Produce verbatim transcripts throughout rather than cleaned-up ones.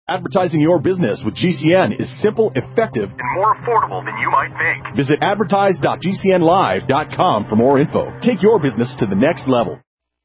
Advertising your business with G C N is simple, effective, and more affordable than you might think. Visit advertise dot g c n live dot com for more info. Take your business to the next level.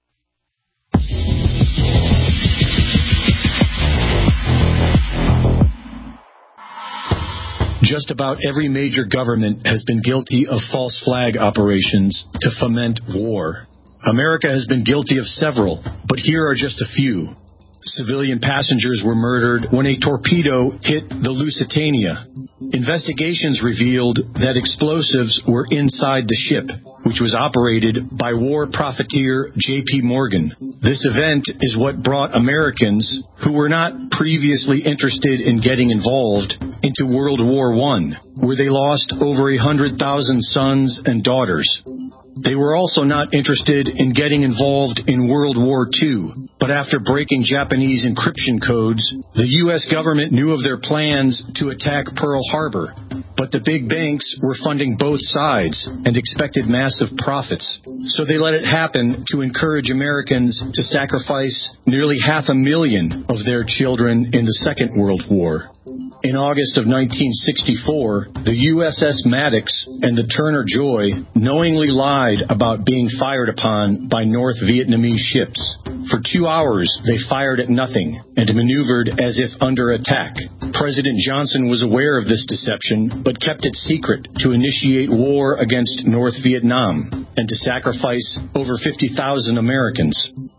Just about every major government has been guilty of false flag operations to foment war. America has been guilty of several, but here are just a few. Civilian passengers were murdered when a torpedo hit the Lusitania. Investigations revealed that explosives were inside the ship, which was operated by war profiteer J P Morgan. This event is what brought Americans, who were not previously interested in getting involved, into World War One, where they lost over a hundred thousand sons and daughters. They were also not interested in getting involved in World War Two, but after breaking Japanese encryption codes, the U S government knew of their plans to attack Pearl Harbor. But the big banks were funding both sides and expected massive profits. So they let it happen to encourage Americans to sacrifice nearly half a million of their children in the Second World War. In August of nineteen sixty-four, the U S S Maddox and the Turner Joy knowingly lied about being fired upon by North Vietnamese ships. For two hours, they fired at nothing and maneuvered as if under attack. President Johnson was aware of this deception, but kept it secret to initiate war against North Vietnam and to sacrifice over fifty thousand Americans.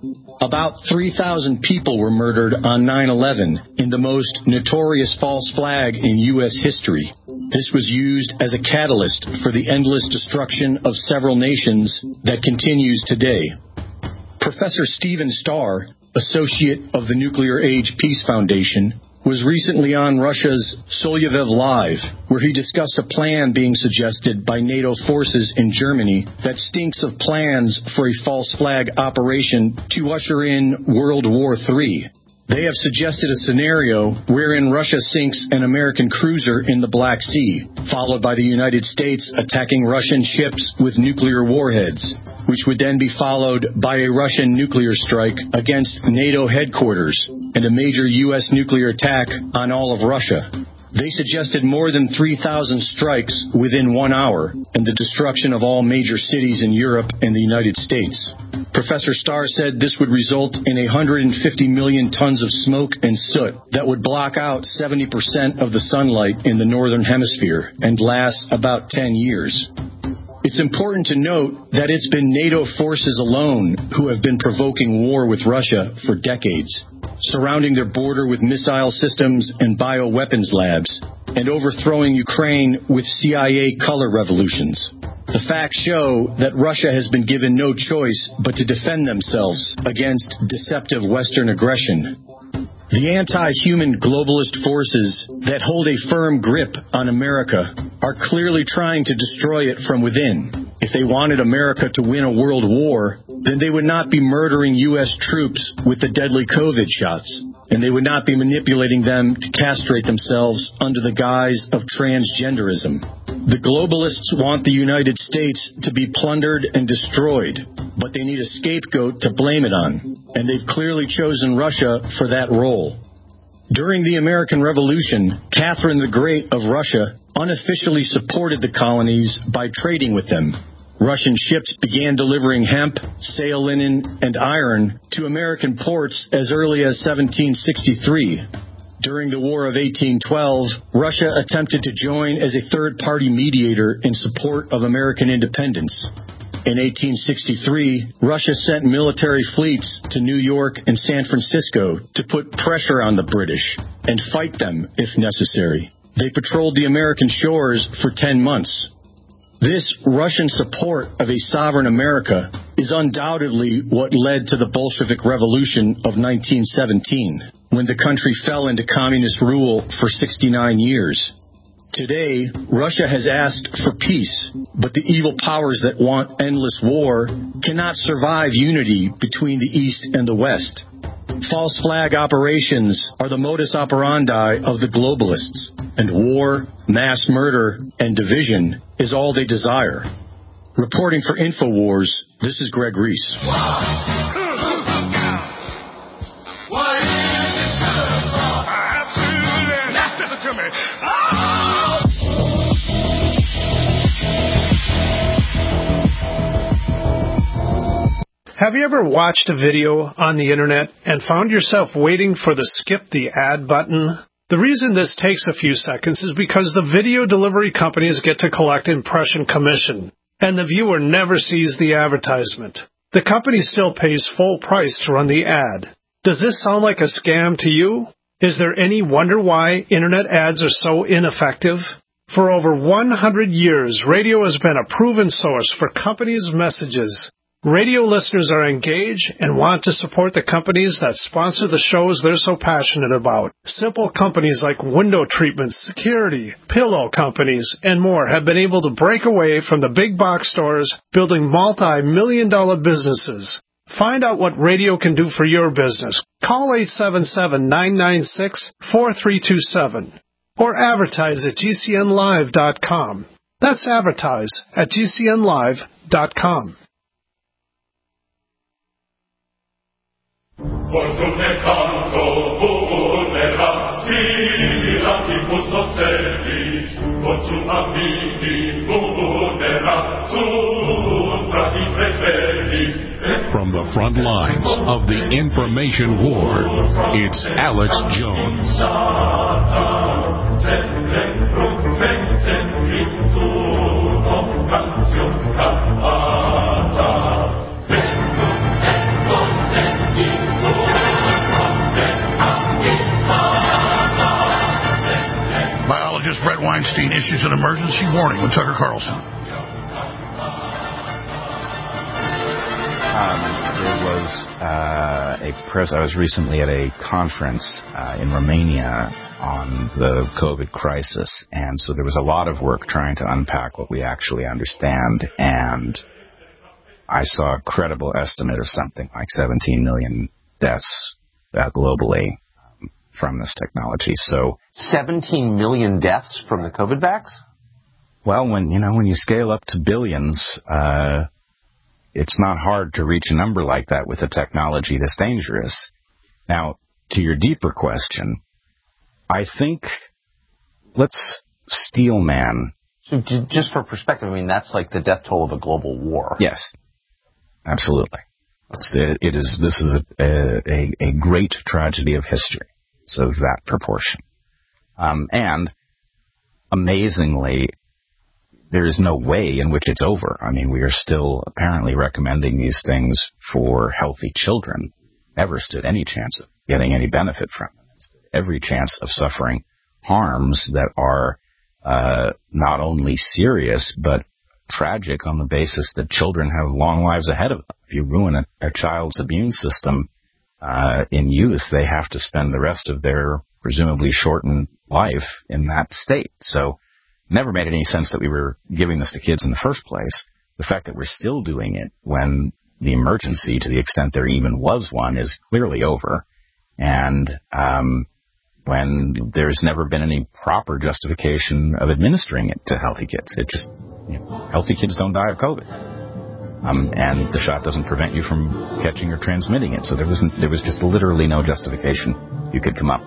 About three thousand people were murdered on nine eleven in the most notorious false flag in U S history. This was used as a catalyst for the endless destruction of several nations that continues today. Professor Stephen Starr, associate of the Nuclear Age Peace Foundation, was recently on Russia's Soloviev Live, where he discussed a plan being suggested by NATO forces in Germany that stinks of plans for a false flag operation to usher in World War Three. They have suggested a scenario wherein Russia sinks an American cruiser in the Black Sea, followed by the United States attacking Russian ships with nuclear warheads, which would then be followed by a Russian nuclear strike against NATO headquarters and a major U S nuclear attack on all of Russia. They suggested more than three thousand strikes within one hour and the destruction of all major cities in Europe and the United States. Professor Starr said this would result in one hundred fifty million tons of smoke and soot that would block out seventy percent of the sunlight in the northern hemisphere and last about ten years. It's important to note that it's been NATO forces alone who have been provoking war with Russia for decades, surrounding their border with missile systems and bioweapons labs, and overthrowing Ukraine with C I A color revolutions. The facts show that Russia has been given no choice but to defend themselves against deceptive Western aggression. The anti-human globalist forces that hold a firm grip on America are clearly trying to destroy it from within. If they wanted America to win a world war, then they would not be murdering U S troops with the deadly COVID shots, and they would not be manipulating them to castrate themselves under the guise of transgenderism. The globalists want the United States to be plundered and destroyed, but they need a scapegoat to blame it on, and they've clearly chosen Russia for that role. During the American Revolution, Catherine the Great of Russia unofficially supported the colonies by trading with them. Russian ships began delivering hemp, sail linen, and iron to American ports as early as seventeen sixty-three. During the War of eighteen twelve, Russia attempted to join as a third-party mediator in support of American independence. In eighteen sixty-three, Russia sent military fleets to New York and San Francisco to put pressure on the British and fight them if necessary. They patrolled the American shores for ten months. This Russian support of a sovereign America is undoubtedly what led to the Bolshevik Revolution of nineteen seventeen, when the country fell into communist rule for sixty-nine years. Today, Russia has asked for peace, but the evil powers that want endless war cannot survive unity between the East and the West. False flag operations are the modus operandi of the globalists, and war, mass murder, and division is all they desire. Reporting for InfoWars, this is Greg Reese. to me. Oh! Have you ever watched a video on the internet and found yourself waiting for the skip the ad button? The reason this takes a few seconds is because the video delivery companies get to collect impression commission, and the viewer never sees the advertisement. The company still pays full price to run the ad. Does this sound like a scam to you? Is there any wonder why internet ads are so ineffective? For over one hundred years, radio has been a proven source for companies' messages. Radio listeners are engaged and want to support the companies that sponsor the shows they're so passionate about. Simple companies like window treatments, security, pillow companies, and more have been able to break away from the big box stores, building multi-million dollar businesses. Find out what radio can do for your business. Call eight seven seven, nine nine six, four three two seven or advertise at G C N live dot com. That's advertise at G C N live dot com. Fortune canto vulnera, simila tipus nocelis, fortuna vidi vulnera, supra di preferis. From the front lines of the information war, it's Alex Jones. Biologist Brett Weinstein issues an emergency warning with Tucker Carlson. Um, there was uh, a press. I was recently at a conference uh, in Romania on the COVID crisis, and so there was a lot of work trying to unpack what we actually understand, and I saw a credible estimate of something like seventeen million deaths uh, globally um, from this technology. So seventeen million deaths from the COVID vax? Well, when you know when you scale up to billions, uh, it's not hard to reach a number like that with a technology this dangerous. Now, to your deeper question, I think let's steel man. So j- just for perspective, I mean, that's like the death toll of a global war. Yes, absolutely. It, it is. This is a, a, a great tragedy of history. So that proportion. Um, and amazingly, there is no way in which it's over. I mean, we are still apparently recommending these things for healthy children. Never stood any chance of getting any benefit from them. Every chance of suffering harms that are uh, not only serious, but tragic on the basis that children have long lives ahead of them. If you ruin a, a child's immune system uh, in youth, they have to spend the rest of their presumably shortened life in that state. So never made any sense that we were giving this to kids in the first place. The fact that we're still doing it when the emergency, to the extent there even was one, is clearly over. And um, when there's never been any proper justification of administering it to healthy kids. It just, you know, healthy kids don't die of COVID. Um, and the shot doesn't prevent you from catching or transmitting it. So there wasn't, there was just literally no justification you could come up.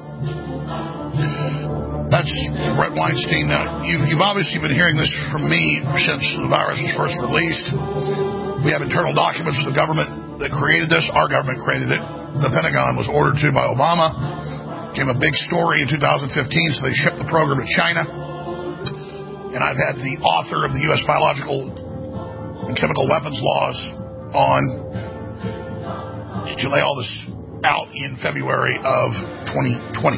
That's Brett Weinstein. Uh, you, you've obviously been hearing this from me since the virus was first released. We have internal documents of the government that created this. Our government created it. The Pentagon was ordered to by Obama. Became a big story in two thousand fifteen, so they shipped the program to China. And I've had the author of the U S Biological and Chemical Weapons Laws on to lay all this out in February of twenty twenty.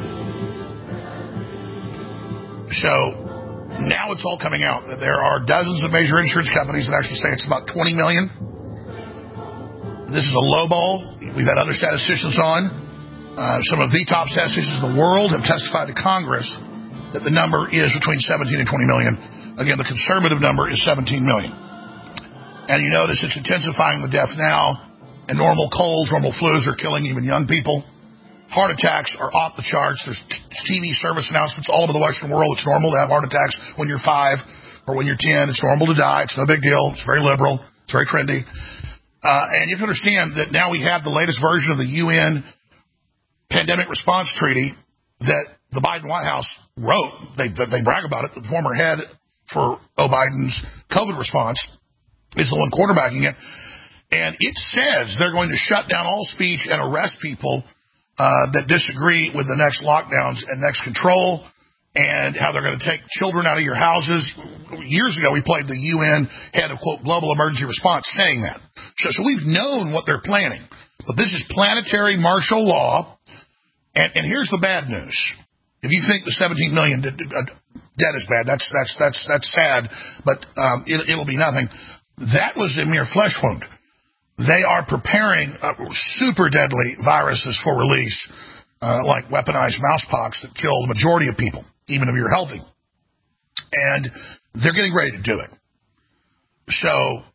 So now it's all coming out that there are dozens of major insurance companies that actually say it's about twenty million. This is a low ball. We've had other statisticians on. Uh, some of the top statisticians in the world have testified to Congress that the number is between seventeen and twenty million. Again, the conservative number is seventeen million. And you notice it's intensifying the death now. And normal colds, normal flus are killing even young people. Heart attacks are off the charts. There's T V service announcements all over the Western world. It's normal to have heart attacks when you're five or when you're ten. It's normal to die. It's no big deal. It's very liberal. It's very trendy. Uh, and you have to understand that now we have the latest version of the U N Pandemic Response Treaty that the Biden White House wrote, they, they brag about it, the former head for Joe Biden's COVID response is the one quarterbacking it. And it says they're going to shut down all speech and arrest people uh, that disagree with the next lockdowns and next control, and how they're going to take children out of your houses. Years ago, we played the U N head of, quote, global emergency response saying that. So, so we've known what they're planning. But this is planetary martial law. And, and here's the bad news. If you think the seventeen million dead is bad, that's that's that's that's sad, but um, it, it'll be nothing. That was a mere flesh wound. They are preparing uh, super deadly viruses for release, uh, like weaponized mousepox that kill the majority of people, even if you're healthy. And they're getting ready to do it. So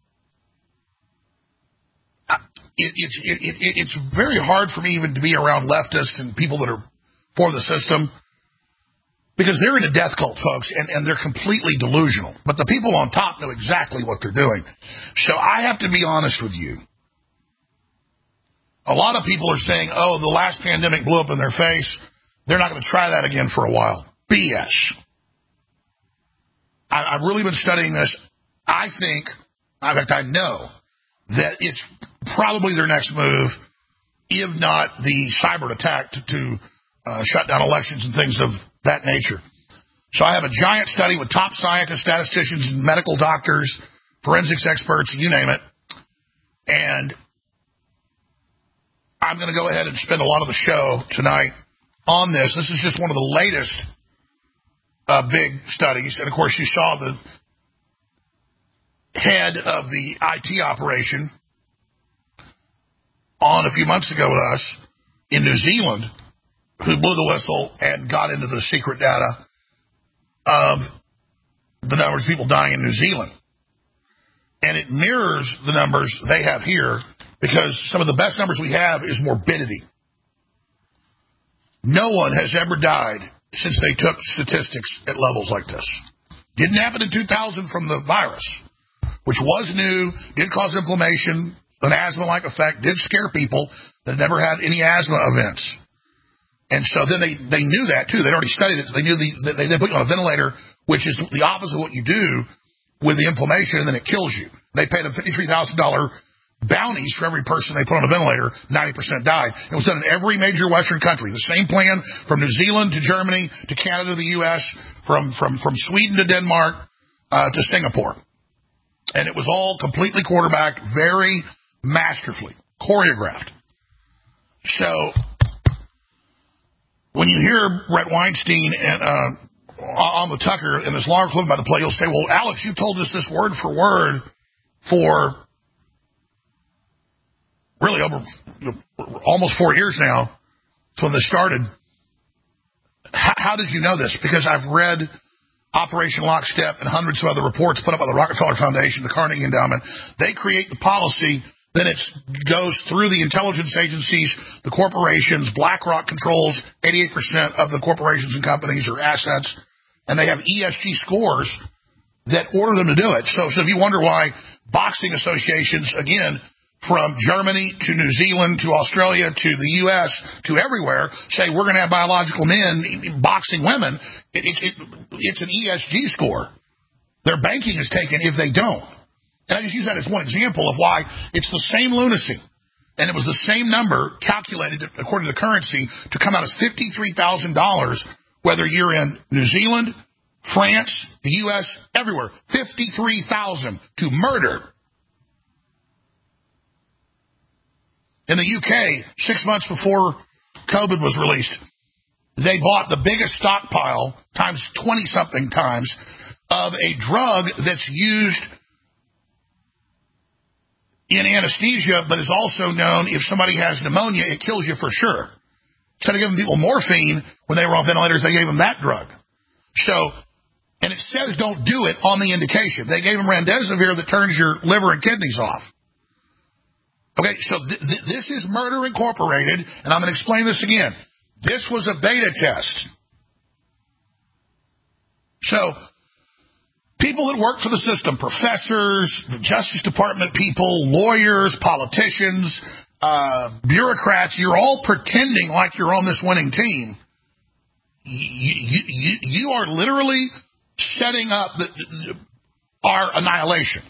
uh, it, it, it, it, it's very hard for me even to be around leftists and people that are for the system, because they're in a death cult, folks, and, and they're completely delusional. But the people on top know exactly what they're doing. So I have to be honest with you. A lot of people are saying, oh, the last pandemic blew up in their face. They're not going to try that again for a while. B S. I, I've really been studying this. I think, in fact, I know that it's probably their next move, if not the cyber attack to, to uh, shut down elections and things of that nature. So I have a giant study with top scientists, statisticians, medical doctors, forensics experts, you name it. And I'm going to go ahead and spend a lot of the show tonight on this. This is just one of the latest uh, big studies. And, of course, you saw the head of the I T operation on a few months ago with us in New Zealand, who blew the whistle and got into the secret data of the numbers of people dying in New Zealand. And it mirrors the numbers they have here, because some of the best numbers we have is morbidity. No one has ever died since they took statistics at levels like this. Didn't happen in two thousand from the virus, which was new, did cause inflammation, an asthma-like effect, did scare people that had never had any asthma events. And so then they, they knew that, too. They'd already studied it. They knew the, they, they put you on a ventilator, which is the opposite of what you do with the inflammation, and then it kills you. They paid them fifty-three thousand dollars bounties for every person they put on a ventilator. ninety percent died. It was done in every major Western country. The same plan from New Zealand to Germany to Canada to the U S, from, from, from Sweden to Denmark uh, to Singapore. And it was all completely quarterbacked, very masterfully, choreographed. So when you hear Brett Weinstein and, uh, on the Tucker in this long clip about the play, you'll say, well, Alex, you told us this word for word for really over you know, almost four years now. It's when this started. How, how did you know this? Because I've read Operation Lockstep and hundreds of other reports put up by the Rockefeller Foundation, the Carnegie Endowment. They create the policy. Then it goes through the intelligence agencies, the corporations. BlackRock controls eighty-eight percent of the corporations and companies or assets, and they have E S G scores that order them to do it. So, so if you wonder why boxing associations, again, from Germany to New Zealand to Australia to the U S to everywhere, say we're going to have biological men boxing women, it, it, it, it's an E S G score. Their banking is taken if they don't. And I just use that as one example of why it's the same lunacy. And it was the same number calculated according to the currency to come out as fifty-three thousand dollars, whether you're in New Zealand, France, the U S, everywhere. fifty-three thousand dollars to murder. In the U K, six months before COVID was released, they bought the biggest stockpile, times twenty-something times, of a drug that's used in anesthesia, but is also known if somebody has pneumonia, it kills you for sure. Instead of giving people morphine when they were on ventilators, they gave them that drug. So, and it says don't do it on the indication. They gave them remdesivir that turns your liver and kidneys off. Okay, so th- th- this is Murder Incorporated, and I'm going to explain this again. This was a beta test. So, people that work for the system, professors, the Justice Department people, lawyers, politicians, uh, bureaucrats, you're all pretending like you're on this winning team. you, you, you are literally setting up the, the, our annihilation.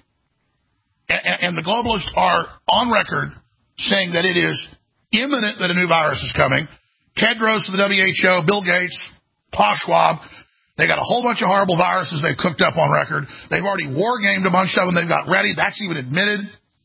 And, and the globalists are on record saying that it is imminent that a new virus is coming. Tedros of the W H O, Bill Gates, Klaus Schwab, they got a whole bunch of horrible viruses they've cooked up on record. They've already war-gamed a bunch of them. They've got ready. That's even admitted.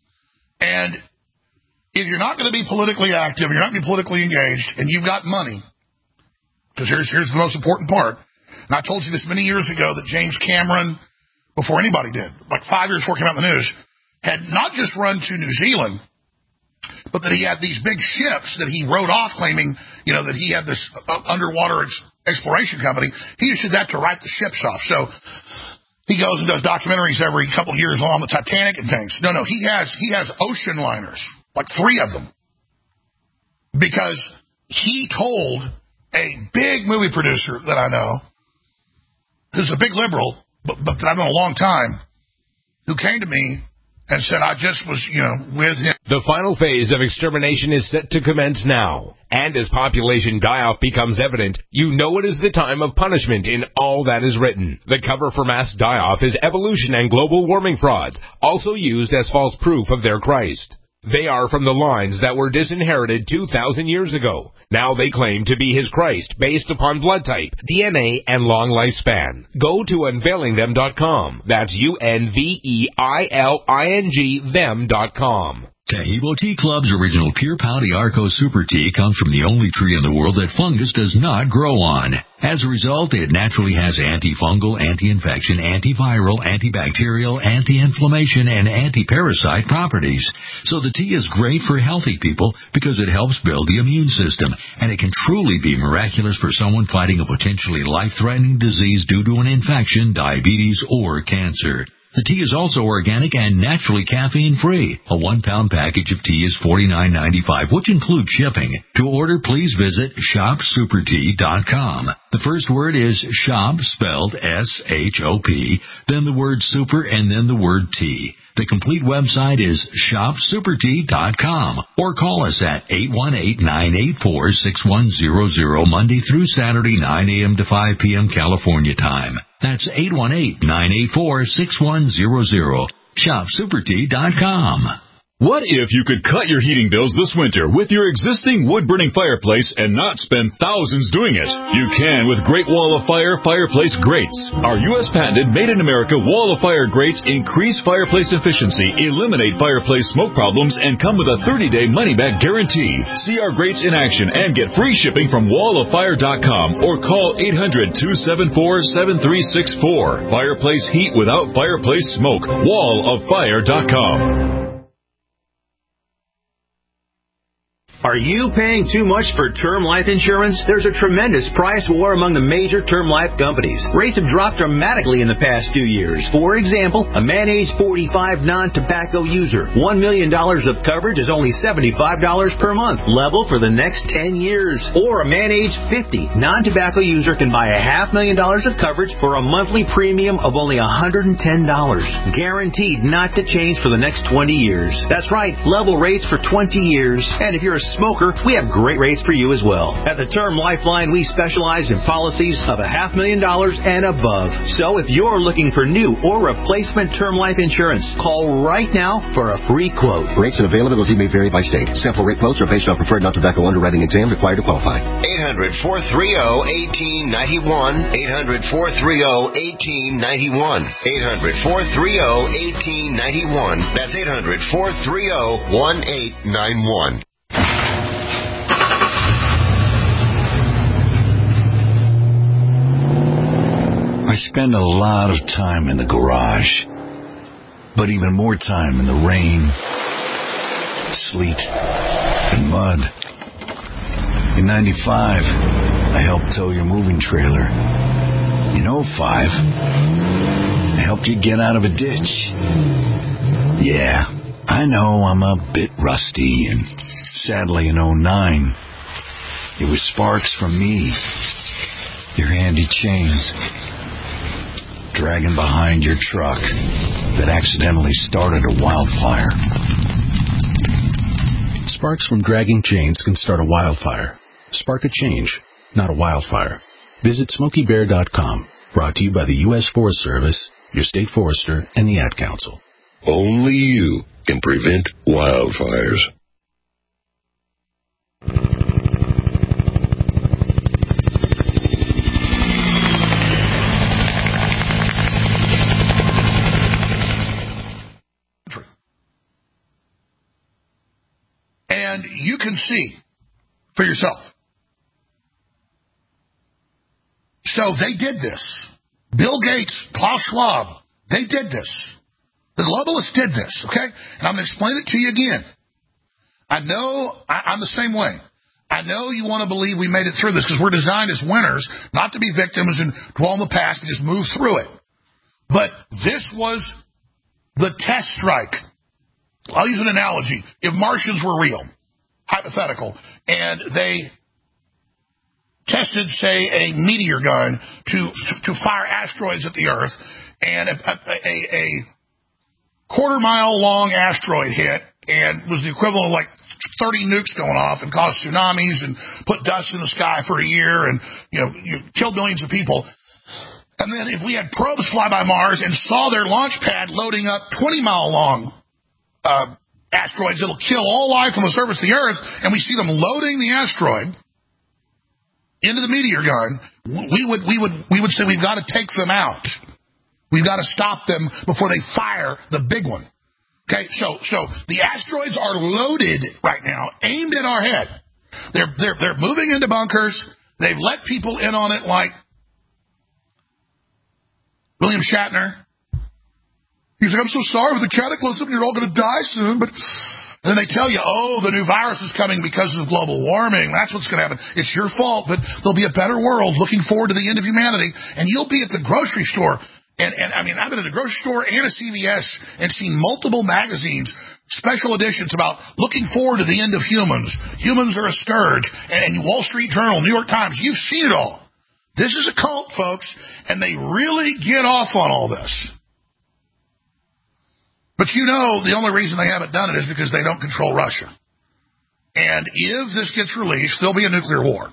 And if you're not going to be politically active, you're not going to be politically engaged, and you've got money, because here's, here's the most important part. And I told you this many years ago that James Cameron, before anybody did, like five years before it came out in the news, had not just run to New Zealand, but that he had these big ships that he wrote off claiming, you know, that he had this underwater ex- exploration company. He issued that to write the ships off. So he goes and does documentaries every couple of years on the Titanic and things. No, no, he has he has ocean liners, like three of them, because he told a big movie producer that I know, who's a big liberal, but, but that I've known a long time, who came to me and said, I just was, you know, with him. The final phase of extermination is set to commence now. And as population die-off becomes evident, you know it is the time of punishment in all that is written. The cover for mass die-off is evolution and global warming frauds, also used as false proof of their Christ. They are from the lines that were disinherited two thousand years ago. Now they claim to be his Christ based upon blood type, D N A, and long lifespan. Go to unveiling them dot com. That's U N V E I L I N G them dot com. Taheebo Tea Club's original Pure Pouty Arco Super Tea comes from the only tree in the world that fungus does not grow on. As a result, it naturally has antifungal, anti-infection, antiviral, antibacterial, anti-inflammation, and anti-parasite properties. So the tea is great for healthy people because it helps build the immune system, and it can truly be miraculous for someone fighting a potentially life-threatening disease due to an infection, diabetes, or cancer. The tea is also organic and naturally caffeine-free. A one-pound package of tea is forty-nine ninety-five, which includes shipping. To order, please visit shop super tea dot com. The first word is shop, spelled S H O P, then the word super, and then the word tea. The complete website is shop super tea dot com, or call us at eight one eight, nine eight four, six one zero zero Monday through Saturday, nine a.m. to five p.m. California time. That's eight one eight, nine eight four, six one zero zero. shop super tea dot com. What if you could cut your heating bills this winter with your existing wood-burning fireplace and not spend thousands doing it? You can with Great Wall of Fire Fireplace Grates. Our U S patented made-in-America Wall of Fire grates increase fireplace efficiency, eliminate fireplace smoke problems, and come with a thirty-day money-back guarantee. See our grates in action and get free shipping from wall of fire dot com or call eight hundred, two seven four, seven three six four. Fireplace heat without fireplace smoke. wall of fire dot com. Are you paying too much for term life insurance? There's a tremendous price war among the major term life companies. Rates have dropped dramatically in the past two years. For example, a man age forty-five non-tobacco user, one million dollars of coverage is only seventy-five dollars per month, level for the next ten years. Or a man age fifty non-tobacco user can buy a half million dollars of coverage for a monthly premium of only one hundred ten dollars. Guaranteed not to change for the next twenty years. That's right, level rates for twenty years. And if you're a smoker, we have great rates for you as well. At the Term Lifeline, we specialize in policies of a half million dollars and above. So if you're looking for new or replacement term life insurance, call right now for a free quote. Rates and availability may vary by state. Sample rate quotes are based on preferred non-tobacco underwriting exam required to qualify. eight hundred, four three zero, one eight nine one. eight hundred, four three zero, one eight nine one. eight hundred, four three zero, one eight nine one. That's eight hundred, four three zero, one eight nine one. I spend a lot of time in the garage, but even more time in the rain, sleet, and mud. In ninety-five, I helped tow your moving trailer. In oh five, I helped you get out of a ditch. Yeah, I know I'm a bit rusty, and sadly in oh nine, it was sparks from me, your handy chains, dragging behind your truck that accidentally started a wildfire. Sparks from dragging chains can start a wildfire. Spark a change, not a wildfire. Visit Smokey Bear dot com. Brought to you by the U S Forest Service, your state forester, and the Ad Council. Only you can prevent wildfires. And you can see for yourself. So they did this. Bill Gates, Klaus Schwab, they did this. The globalists did this, okay? And I'm going to explain it to you again. I know I, I'm the same way. I know you want to believe we made it through this because we're designed as winners, not to be victims and dwell in the past and just move through it. But this was the test strike. I'll use an analogy. If Martians were real, hypothetical, and they tested, say, a meteor gun to to fire asteroids at the Earth, and a, a, a, a quarter-mile-long asteroid hit and was the equivalent of like thirty nukes going off and caused tsunamis and put dust in the sky for a year and, you know, you killed millions of people. And then if we had probes fly by Mars and saw their launch pad loading up twenty-mile-long uh, asteroids that'll kill all life on the surface of the Earth, and we see them loading the asteroid into the meteor gun, we would we would we would say we've got to take them out. We've got to stop them before they fire the big one. Okay, so so the asteroids are loaded right now, aimed at our head. They're they're they're moving into bunkers. They've let people in on it like William Shatner. He's like, I'm so sorry for the cataclysm. You're all going to die soon. But and then they tell you, oh, the new virus is coming because of global warming. That's what's going to happen. It's your fault, but there'll be a better world looking forward to the end of humanity. And you'll be at the grocery store. And, and I mean, I've been at a grocery store and a C V S and seen multiple magazines, special editions about looking forward to the end of humans. Humans are a scourge. And, and Wall Street Journal, New York Times, you've seen it all. This is a cult, folks, and they really get off on all this. But you know the only reason they haven't done it is because they don't control Russia. And if this gets released, there'll be a nuclear war.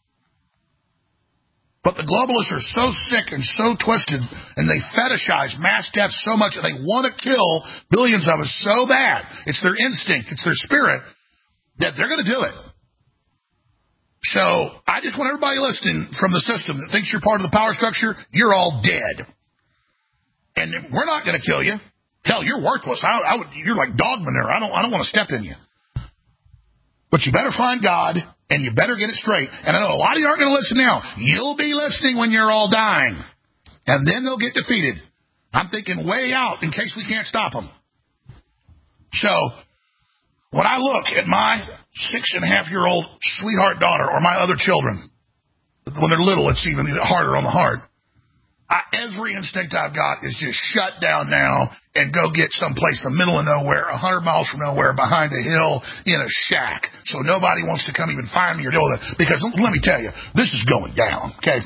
But the globalists are so sick and so twisted, and they fetishize mass death so much, and they want to kill billions of us so bad. It's their instinct, it's their spirit, that they're going to do it. So I just want everybody listening from the system that thinks you're part of the power structure, you're all dead. And we're not going to kill you. Hell, you're worthless. I, I would, you're like dog manure. I don't, I don't want to step in you. But you better find God, and you better get it straight. And I know a lot of you aren't going to listen now. You'll be listening when you're all dying. And then they'll get defeated. I'm thinking way out in case we can't stop them. So, when I look at my six-and-a-half-year-old sweetheart daughter or my other children, when they're little, it's even harder on the heart. I, every instinct I've got is just shut down now and go get someplace in the middle of nowhere, a hundred miles from nowhere, behind a hill, in a shack, so nobody wants to come even find me or deal with it. Because let me tell you, this is going down, okay?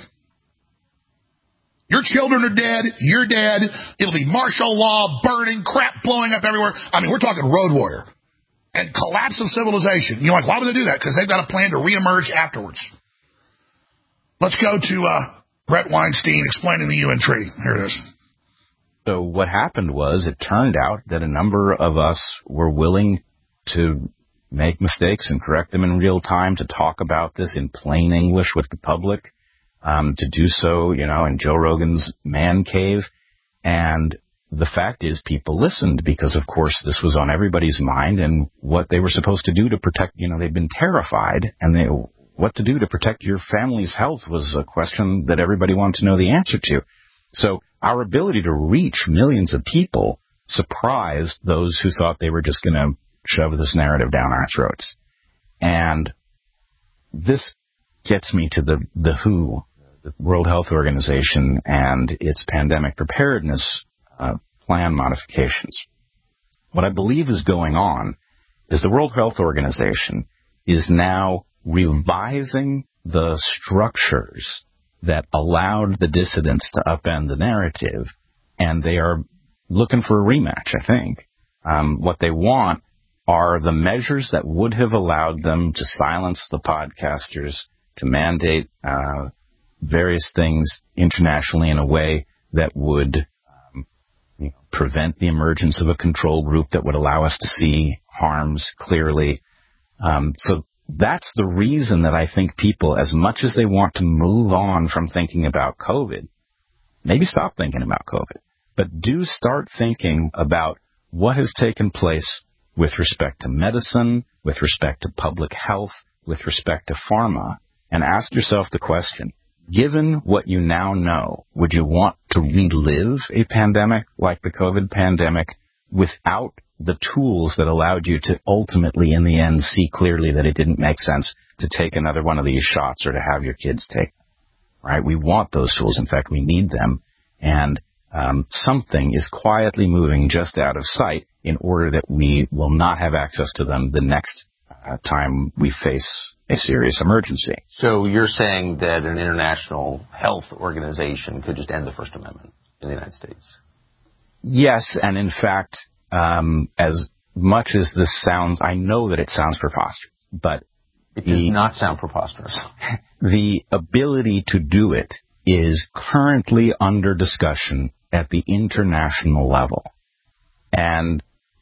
Your children are dead, you're dead, it'll be martial law, burning, crap blowing up everywhere. I mean, we're talking Road Warrior. And collapse of civilization. You're like, why would they do that? Because they've got a plan to reemerge afterwards. Let's go to uh, Brett Weinstein explaining the U N Treaty. Here it is. So what happened was it turned out that a number of us were willing to make mistakes and correct them in real time, to talk about this in plain English with the public, um, to do so, you know, in Joe Rogan's man cave. And the fact is people listened because, of course, this was on everybody's mind, and what they were supposed to do to protect, you know, they'd been terrified, and they, what to do to protect your family's health was a question that everybody wanted to know the answer to. So our ability to reach millions of people surprised those who thought they were just going to shove this narrative down our throats. And this gets me to the, the W H O, the World Health Organization, and its pandemic preparedness uh, plan modifications. What I believe is going on is the World Health Organization is now revising the structures that allowed the dissidents to upend the narrative, and they are looking for a rematch, I think. Um, what they want are the measures that would have allowed them to silence the podcasters, to mandate uh, various things internationally in a way that would um, you know, prevent the emergence of a control group that would allow us to see harms clearly. Um, so that's the reason that I think people, as much as they want to move on from thinking about COVID, maybe stop thinking about COVID, but do start thinking about what has taken place with respect to medicine, with respect to public health, with respect to pharma, and ask yourself the question, given what you now know, would you want to relive a pandemic like the COVID pandemic without the tools that allowed you to ultimately, in the end, see clearly that it didn't make sense to take another one of these shots or to have your kids take them, right? We want those tools. In fact, we need them. And um, something is quietly moving just out of sight in order that we will not have access to them the next uh, time we face a serious emergency. So you're saying that an international health organization could just end the First Amendment in the United States? Yes, and in fact, um, as much as this sounds, I know that it sounds preposterous, but it does the, not sound preposterous. The ability to do it is currently under discussion at the international level. And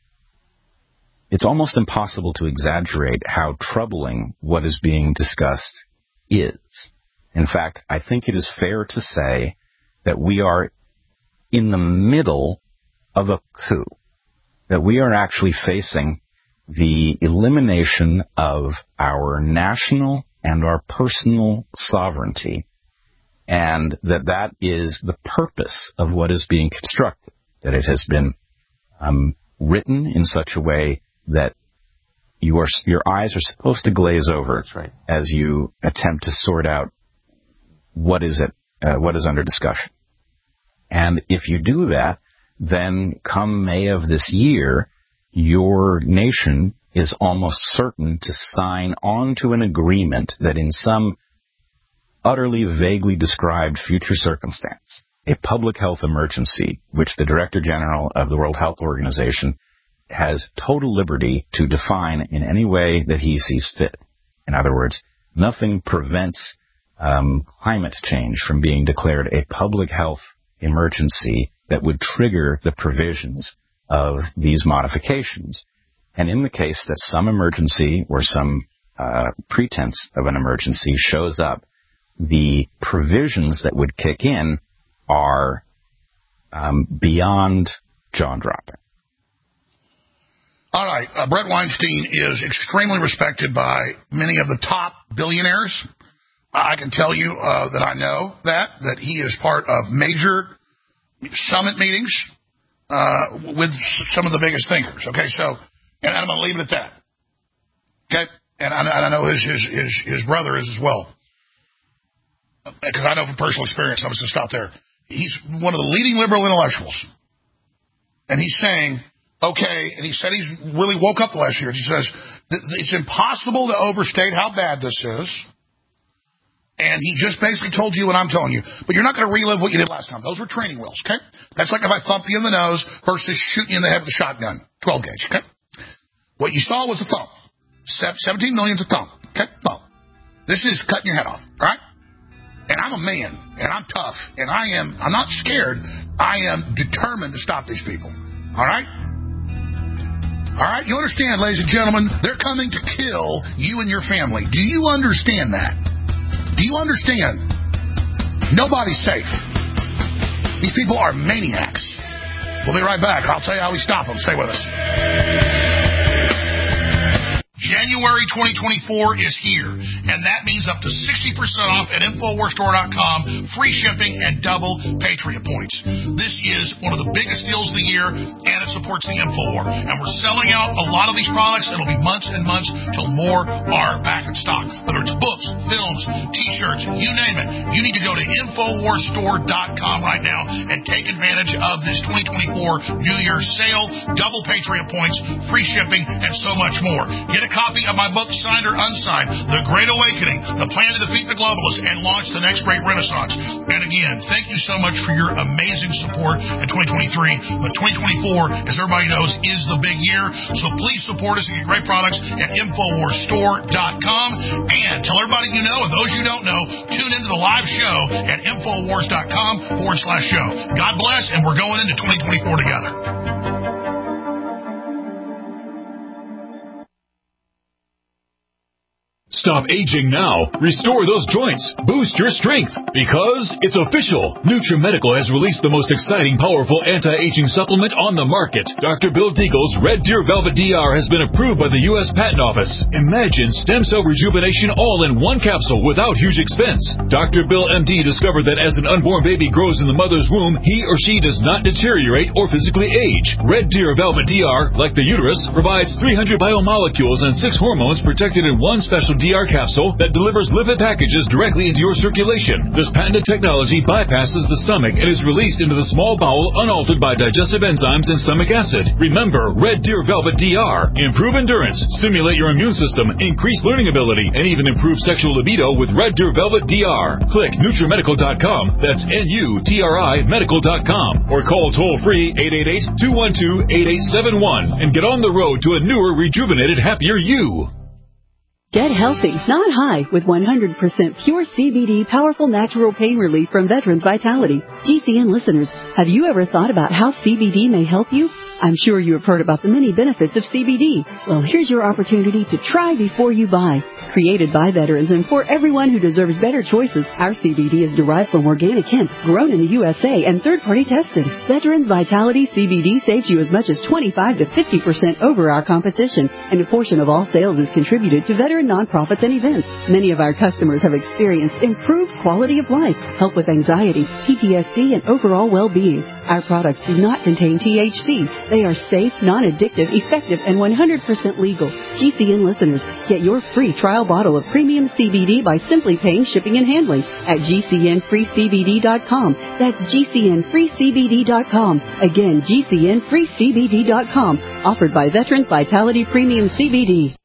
it's almost impossible to exaggerate how troubling what is being discussed is. In fact, I think it is fair to say that we are in the middle of a coup, that we are actually facing the elimination of our national and our personal sovereignty, and that that is the purpose of what is being constructed, that it has been um, written in such a way that you are, your eyes are supposed to glaze over. That's right. As you attempt to sort out what is it, uh, what is under discussion. And if you do that, then come May of this year, your nation is almost certain to sign on to an agreement that in some utterly vaguely described future circumstance, a public health emergency, which the Director General of the World Health Organization has total liberty to define in any way that he sees fit. In other words, nothing prevents um, climate change from being declared a public health emergency that would trigger the provisions of these modifications. And in the case that some emergency or some uh, pretense of an emergency shows up, the provisions that would kick in are um, beyond jaw-dropping. All right. Uh, Brett Weinstein is extremely respected by many of the top billionaires. I can tell you uh, that I know that, that he is part of major summit meetings uh, with some of the biggest thinkers. Okay, so, and I'm going to leave it at that. Okay, and I, and I know his, his, his, his brother is as well. Because I know from personal experience, I'm just going to stop there. He's one of the leading liberal intellectuals. And he's saying, okay, and he said he's really woke up the last year. He says, it's impossible to overstate how bad this is. And he just basically told you what I'm telling you. But you're not going to relive what you did last time. Those were training wheels, okay? That's like if I thump you in the nose versus shooting you in the head with a shotgun. twelve gauge, okay? What you saw was a thump. seventeen million's a thump, okay? Thump. This is cutting your head off, all right? And I'm a man, and I'm tough, and I am, I'm not scared. I am determined to stop these people, all right? All right, you understand, ladies and gentlemen, they're coming to kill you and your family. Do you understand that? Do you understand? Nobody's safe. These people are maniacs. We'll be right back. I'll tell you how we stop them. Stay with us. January twenty twenty-four is here, and that means up to sixty percent off at Infowars Store dot com, free shipping, and double Patriot points. This is one of the biggest deals of the year, and it supports the Infowar. And we're selling out a lot of these products. It'll be months and months till more are back in stock. Whether it's books, films, T-shirts, you name it, you need to go to Infowars Store dot com right now and take advantage of this twenty twenty-four New Year's sale, double Patriot points, free shipping, and so much more. Get a copy of my book, signed or unsigned, The Great Awakening, The Plan to Defeat the Globalists and Launch the Next Great Renaissance. And again, thank you so much for your amazing support in twenty twenty-three. But twenty twenty-four, as everybody knows, is the big year. So please support us and get great products at Infowars Store dot com. And tell everybody you know, and those you don't know, tune into the live show at Infowars dot com forward slash show. God bless, and we're going into twenty twenty-four together. Stop aging now. Restore those joints. Boost your strength. Because it's official. NutriMedical has released the most exciting, powerful anti-aging supplement on the market. Doctor Bill Deagle's Red Deer Velvet D R has been approved by the U S Patent Office. Imagine stem cell rejuvenation all in one capsule without huge expense. Doctor Bill M D discovered that as an unborn baby grows in the mother's womb, he or she does not deteriorate or physically age. Red Deer Velvet D R, like the uterus, provides three hundred biomolecules and six hormones protected in one special D R capsule that delivers lipid packages directly into your circulation. This patented technology bypasses the stomach and is released into the small bowel unaltered by digestive enzymes and stomach acid. Remember, Red Deer Velvet D R. Improve endurance, stimulate your immune system, increase learning ability, and even improve sexual libido with Red Deer Velvet D R. Click NutriMedical dot com, that's N U T R I Medical dot com, or call toll-free eight eight eight, two one two, eight eight seven one and get on the road to a newer, rejuvenated, happier you. Get healthy, not high, with one hundred percent pure C B D powerful natural pain relief from Veterans Vitality. G C N listeners, have you ever thought about how C B D may help you? I'm sure you have heard about the many benefits of C B D. Well, here's your opportunity to try before you buy. Created by veterans and for everyone who deserves better choices, our C B D is derived from organic hemp, grown in the U S A, and third-party tested. Veterans Vitality C B D saves you as much as twenty-five to fifty percent over our competition, and a portion of all sales is contributed to veteran nonprofits and events. Many of our customers have experienced improved quality of life, help with anxiety, P T S D, and overall well-being. Our products do not contain T H C. They are safe, non-addictive, effective, and one hundred percent legal. G C N listeners, get your free trial bottle of premium C B D by simply paying shipping and handling at G C N free C B D dot com. That's G C N free C B D dot com. Again, G C N free C B D dot com. Offered by Veterans Vitality Premium C B D.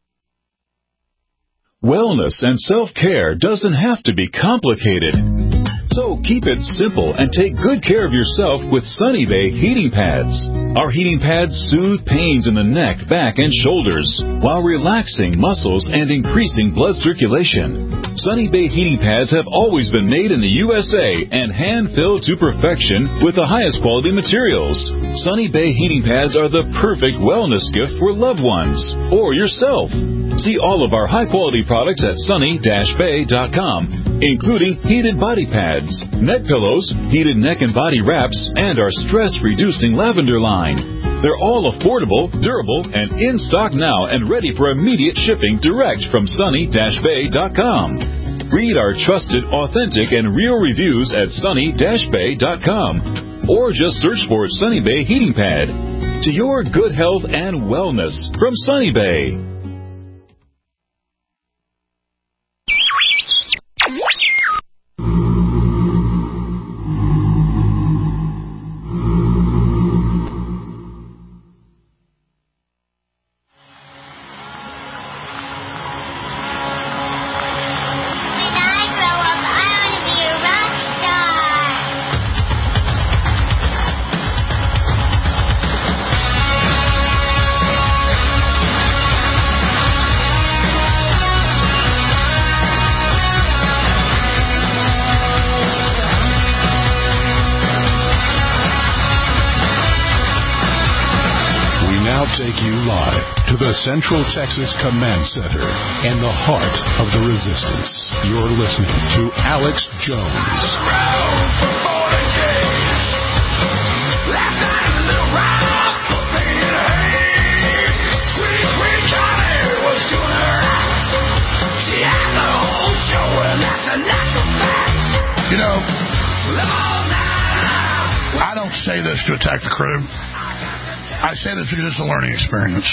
Wellness and self-care doesn't have to be complicated. So keep it simple and take good care of yourself with Sunny Bay heating pads. Our heating pads soothe pains in the neck, back, and shoulders while relaxing muscles and increasing blood circulation. Sunny Bay heating pads have always been made in the U S A and hand-filled to perfection with the highest quality materials. Sunny Bay heating pads are the perfect wellness gift for loved ones or yourself. See all of our high-quality products at sunny dash bay dot com, including heated body pads, neck pillows, heated neck and body wraps, and our stress-reducing lavender line. They're all affordable, durable, and in stock now and ready for immediate shipping direct from sunny dash bay dot com. Read our trusted, authentic, and real reviews at sunny dash bay dot com, or just search for Sunny Bay Heating Pad. To your good health and wellness from Sunny Bay. Central Texas Command Center and the heart of the resistance. You're listening to Alex Jones. You know, I don't say this to attack the crew. I say this because it's a learning experience.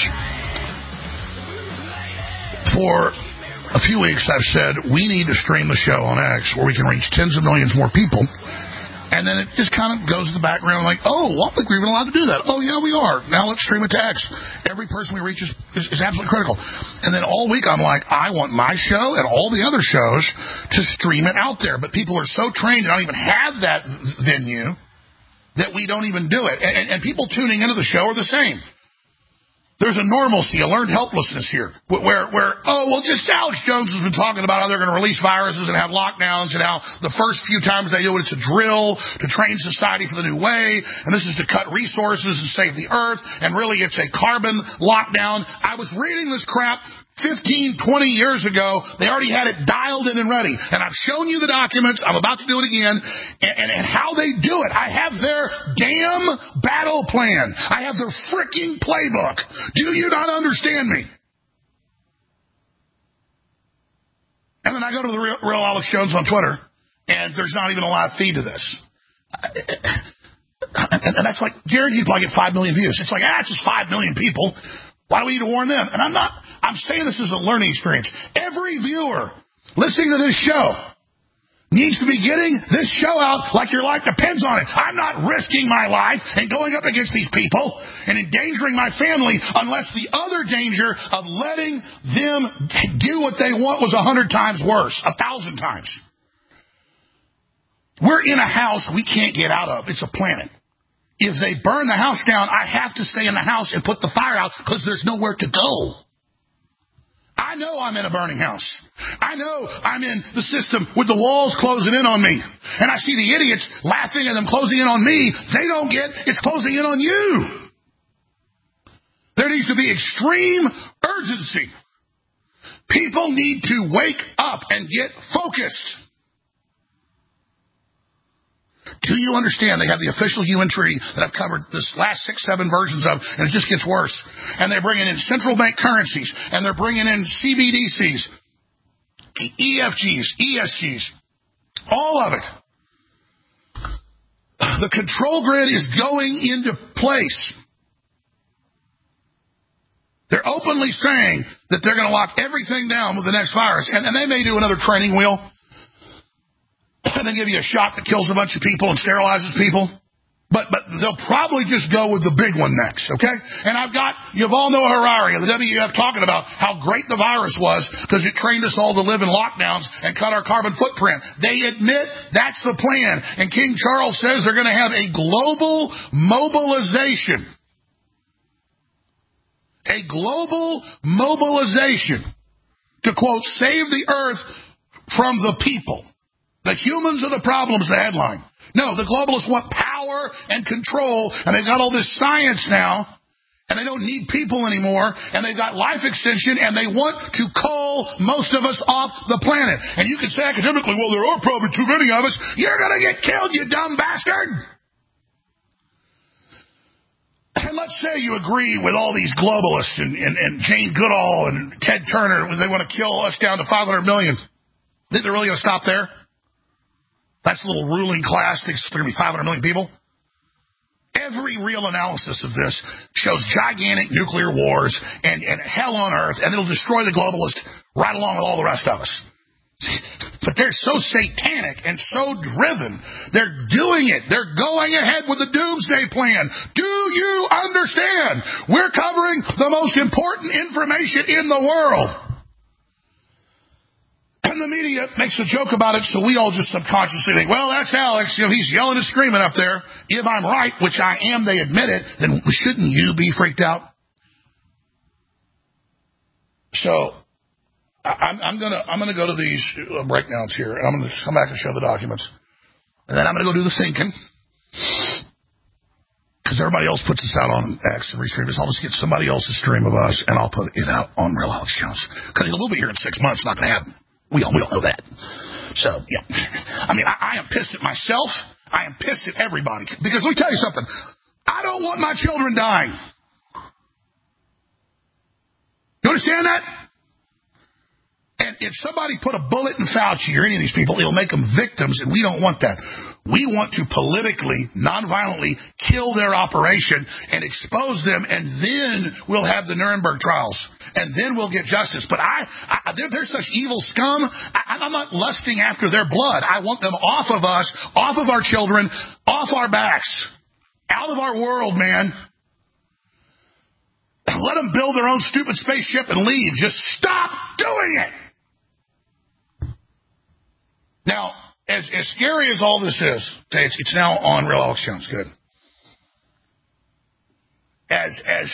For a few weeks, I've said we need to stream the show on X where we can reach tens of millions more people And then it just kind of goes to the background like, oh, well, I think we're even allowed to do that. Oh, yeah, we are. Now let's stream it to X. Every person we reach is, is, is absolutely critical. And then all week I'm like, I want my show and all the other shows to stream it out there. But people are so trained to not even have that venue that we don't even do it. And, and, and people tuning into the show are the same. There's a normalcy, a learned helplessness here, where, where, oh, well, just Alex Jones has been talking about how they're going to release viruses and have lockdowns and how the first few times they do it, it's a drill to train society for the new way, and this is to cut resources and save the earth, and really it's a carbon lockdown. I was reading this crap fifteen, twenty years ago. They already had it dialed in and ready. And I've shown you the documents. I'm about to do it again. And, and, and how they do it. I have their damn battle plan. I have their freaking playbook. Do you not understand me? And then I go to the Real, Real Alex Jones on Twitter, and there's not even a live feed to this. And that's like, Jared, you'd probably get five million views. It's like, ah, it's just five million people. Why do we need to warn them? And I'm not, I'm saying this as a learning experience. Every viewer listening to this show needs to be getting this show out like your life depends on it. I'm not risking my life and going up against these people and endangering my family unless the other danger of letting them do what they want was a hundred times worse, a thousand times. We're in a house we can't get out of. It's a planet. If they burn the house down, I have to stay in the house and put the fire out because there's nowhere to go. I know I'm in a burning house. I know I'm in the system with the walls closing in on me. And I see the idiots laughing at them closing in on me. They don't get it's closing in on you. There needs to be extreme urgency. People need to wake up and get focused. Do you understand? They have the official U N treaty that I've covered this last six, seven versions of, and it just gets worse. And they're bringing in central bank currencies, and they're bringing in C B D Cs, E F Gs, E S Gs, all of it. The control grid is going into place. They're openly saying that they're going to lock everything down with the next virus, and, and they may do another training wheel. And then give you a shot that kills a bunch of people and sterilizes people. But but they'll probably just go with the big one next, okay? And I've got Yuval Noah Harari of the W E F talking about how great the virus was because it trained us all to live in lockdowns and cut our carbon footprint. They admit that's the plan. And King Charles says they're going to have a global mobilization. A global mobilization to, quote, save the earth from the people. The humans are the problems, the headline. No, the globalists want power and control, and they've got all this science now, and they don't need people anymore, and they've got life extension, and they want to cull most of us off the planet. And you can say academically, well, there are probably too many of us. You're going to get killed, you dumb bastard! And let's say you agree with all these globalists and, and, and Jane Goodall and Ted Turner, they want to kill us down to five hundred million. Think they're really going to stop there? That's a little ruling class thinks there's going to be five hundred million people. Every real analysis of this shows gigantic nuclear wars and, and hell on earth, and it'll destroy the globalists right along with all the rest of us. But they're so satanic and so driven. They're doing it. They're going ahead with the doomsday plan. Do you understand? We're covering the most important information in the world. And the media makes a joke about it, so we all just subconsciously think, well, that's Alex. You know, he's yelling and screaming up there. If I'm right, which I am, they admit it, then shouldn't you be freaked out? So I'm, I'm gonna I'm gonna go to these breakdowns here, and I'm gonna come back and show the documents, and then I'm gonna go do the thinking, because everybody else puts this out on X and restream this. I'll just get somebody else's stream of us, and I'll put it out on Real Alex Jones, because we'll be here in six months. It's not gonna happen. We all, we all know that. So, yeah. I mean, I, I am pissed at myself. I am pissed at everybody. Because let me tell you something. I don't want my children dying. You understand that? And if somebody put a bullet in Fauci or any of these people, it'll make them victims, and we don't want that. We want to politically, nonviolently kill their operation and expose them, and then we'll have the Nuremberg trials, and then we'll get justice. But I, I they're, they're such evil scum. I, I'm not lusting after their blood. I want them off of us, off of our children, off our backs, out of our world, man. Let them build their own stupid spaceship and leave. Just stop doing it. Now, as, as scary as all this is, okay, it's, it's now on Real Alex Jones. Good. As as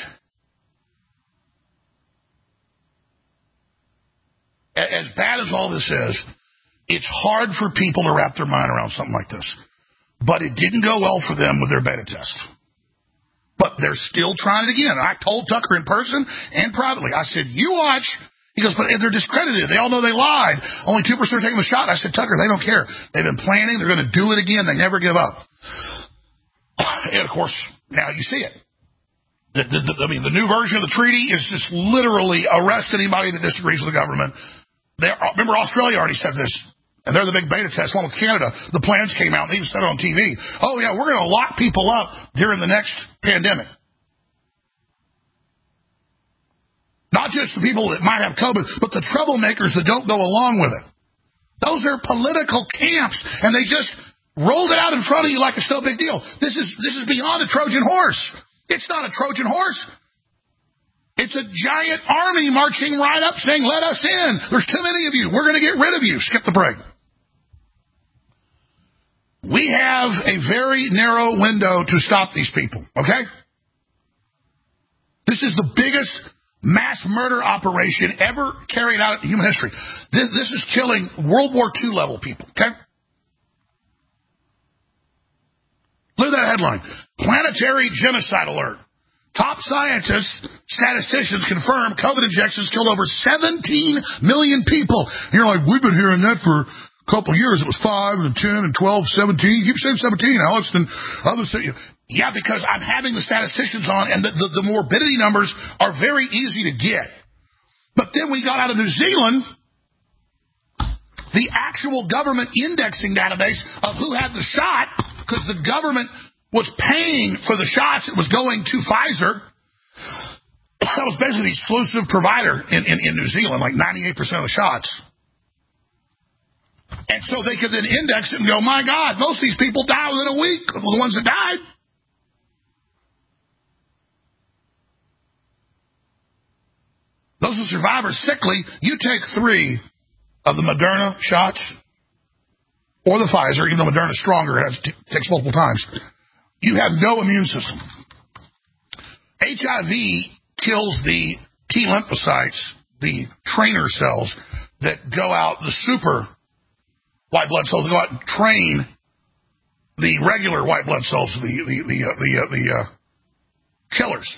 as bad as all this is, it's hard for people to wrap their mind around something like this. But it didn't go well for them with their beta test. But they're still trying it again. And I told Tucker in person and privately, I said, you watch. He goes, but they're discredited. They all know they lied. Only two percent are taking the shot. I said, Tucker, they don't care. They've been planning. They're going to do it again. They never give up. And, of course, now you see it. The, the, the, I mean, the new version of the treaty is just literally arrest anybody that disagrees with the government. They, remember, Australia already said this. And they're the big beta test, along with Canada. The plans came out. They even said it on T V. Oh, yeah, we're going to lock people up during the next pandemic. Not just the people that might have COVID, but the troublemakers that don't go along with it. Those are political camps, and they just rolled it out in front of you like it's no big deal. This is this is beyond a Trojan horse. It's not a Trojan horse. It's a giant army marching right up saying, let us in. There's too many of you. We're going to get rid of you. Skip the break. We have a very narrow window to stop these people, okay? This is the biggest mass murder operation ever carried out in human history. This, this is killing World War Two level people, okay? Look at that headline. Planetary genocide alert. Top scientists, statisticians confirm COVID injections killed over seventeen million people. And you're like, we've been hearing that for a couple of years. It was five and ten and twelve, seventeen. You keep saying seventeen, Alex, and others say, yeah, because I'm having the statisticians on, and the, the, the morbidity numbers are very easy to get. But then we got out of New Zealand, the actual government indexing database of who had the shot, because the government was paying for the shots. It was going to Pfizer. That was basically the exclusive provider in, in, in New Zealand, like ninety-eight percent of the shots. And so they could then index it and go, my God, most of these people die within a week, the ones that died. Those who survive are sickly. You take three of the Moderna shots or the Pfizer, even though Moderna is stronger, it has, t- takes multiple times. You have no immune system. H I V kills the T lymphocytes, the trainer cells that go out, the super white blood cells that go out and train the regular white blood cells, the the the uh, the, uh, the uh, killers.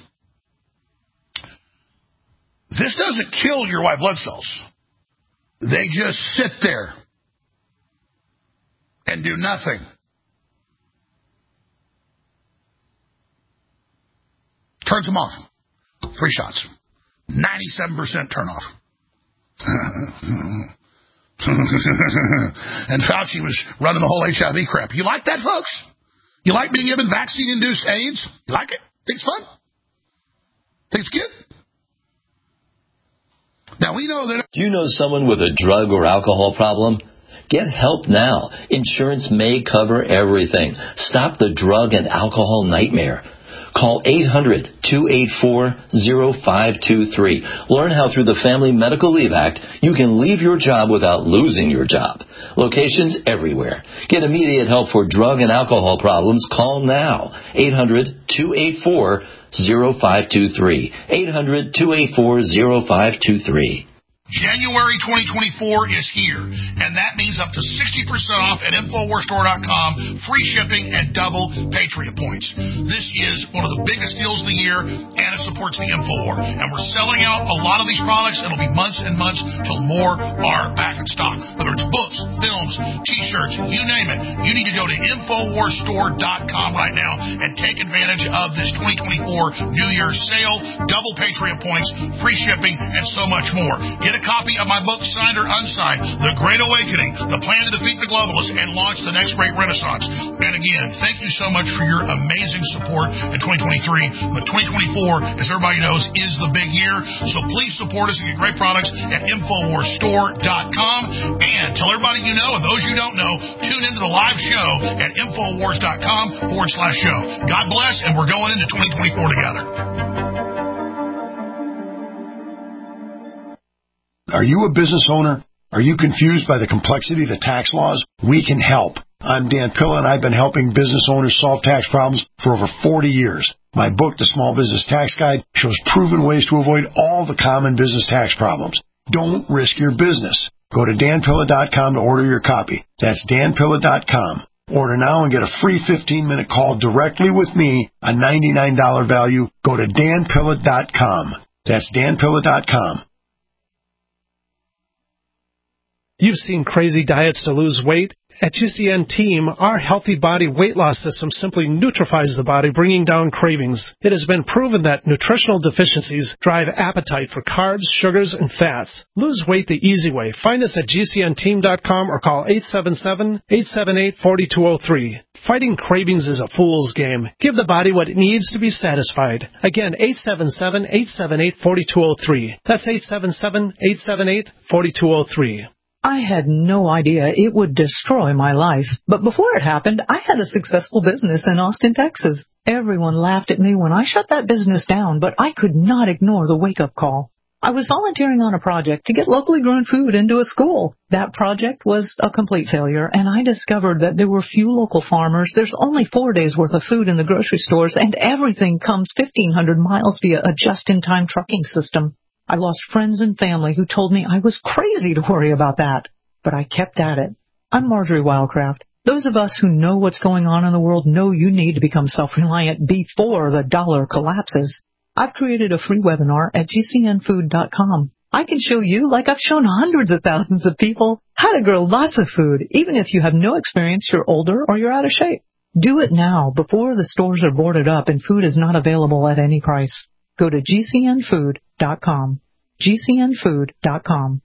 This doesn't kill your white blood cells. They just sit there and do nothing. Turns them off. Three shots. ninety-seven percent turn off. And Fauci was running the whole H I V crap. You like that, folks? You like being given vaccine-induced AIDS? You like it? Think it's fun? Think it's good? Now, we know that... Do you know someone with a drug or alcohol problem? Get help now. Insurance may cover everything. Stop the drug and alcohol nightmare. Call eight hundred, two eight four, zero five two three. Learn how through the Family Medical Leave Act you can leave your job without losing your job. Locations everywhere. Get immediate help for drug and alcohol problems. Call now. eight hundred, two eight four, zero five two three. eight hundred, two eight four, zero five two three. January twenty twenty-four is here, and that means up to sixty percent off at Infowars Store dot com, free shipping, and double Patriot points. This is one of the biggest deals of the year, and it supports the Infowar. And we're selling out a lot of these products, and it'll be months and months till more are back in stock. Whether it's books, films, T-shirts, you name it, you need to go to Infowars Store dot com right now and take advantage of this twenty twenty-four New Year's sale, double Patriot points, free shipping, and so much more. Get Get a copy of my book, signed or unsigned, The Great Awakening, The Plan to Defeat the Globalists and Launch the Next Great Renaissance. And again, thank you so much for your amazing support in twenty twenty-three. But twenty twenty-four, as everybody knows, is the big year. So please support us and get great products at Infowars Store dot com. And tell everybody you know, and those you don't know, tune into the live show at Infowars dot com forward slash show. God bless, and we're going into twenty twenty-four together. Are you a business owner? Are you confused by the complexity of the tax laws? We can help. I'm Dan Pilla, and I've been helping business owners solve tax problems for over forty years. My book, The Small Business Tax Guide, shows proven ways to avoid all the common business tax problems. Don't risk your business. Go to Dan Pilla dot com to order your copy. That's Dan Pilla dot com. Order now and get a free fifteen-minute call directly with me, a ninety-nine dollars value. Go to Dan Pilla dot com. That's Dan Pilla dot com. You've seen crazy diets to lose weight. At G C N Team, our Healthy Body Weight Loss System simply neutralizes the body, bringing down cravings. It has been proven that nutritional deficiencies drive appetite for carbs, sugars, and fats. Lose weight the easy way. Find us at G C N team dot com or call eight seven seven, eight seven eight, four two zero three. Fighting cravings is a fool's game. Give the body what it needs to be satisfied. Again, eight seven seven, eight seven eight, four two zero three. That's eight seven seven, eight seven eight, four two zero three. I had no idea it would destroy my life. But before it happened, I had a successful business in Austin, Texas. Everyone laughed at me when I shut that business down, but I could not ignore the wake-up call. I was volunteering on a project to get locally grown food into a school. That project was a complete failure, and I discovered that there were few local farmers. There's only four days' worth of food in the grocery stores, and everything comes fifteen hundred miles via a just-in-time trucking system. I lost friends and family who told me I was crazy to worry about that, but I kept at it. I'm Marjorie Wildcraft. Those of us who know what's going on in the world know you need to become self-reliant before the dollar collapses. I've created a free webinar at G C N food dot com. I can show you, like I've shown hundreds of thousands of people, how to grow lots of food, even if you have no experience, you're older, or you're out of shape. Do it now, before the stores are boarded up and food is not available at any price. Go to G C N food dot com. G C N food dot com.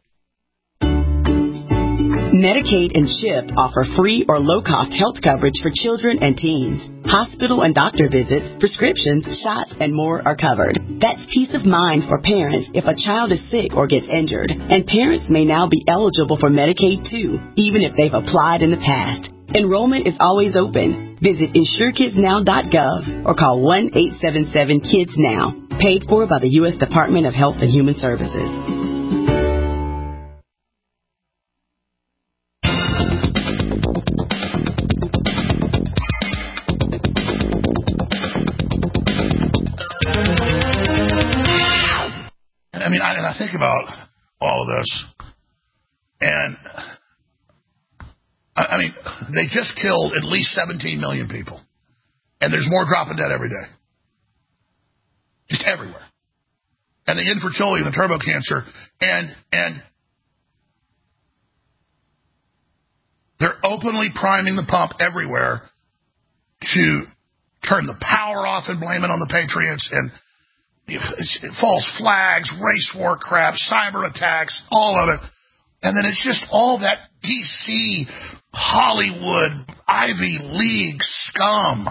Medicaid and CHIP offer free or low-cost health coverage for children and teens. Hospital and doctor visits, prescriptions, shots, and more are covered. That's peace of mind for parents if a child is sick or gets injured. And parents may now be eligible for Medicaid, too, even if they've applied in the past. Enrollment is always open. Visit insure kids now dot gov or call one eight seven seven kids now. Paid for by the U S Department of Health and Human Services. I mean, I, and I think about all of this, and I, I mean, they just killed at least seventeen million people, and there's more dropping dead every day. Just everywhere. And the infertility and the turbo cancer, and and they're openly priming the pump everywhere to turn the power off and blame it on the Patriots, and false flags, race war crap, cyber attacks, all of it. And then it's just all that D C, Hollywood, Ivy League scum.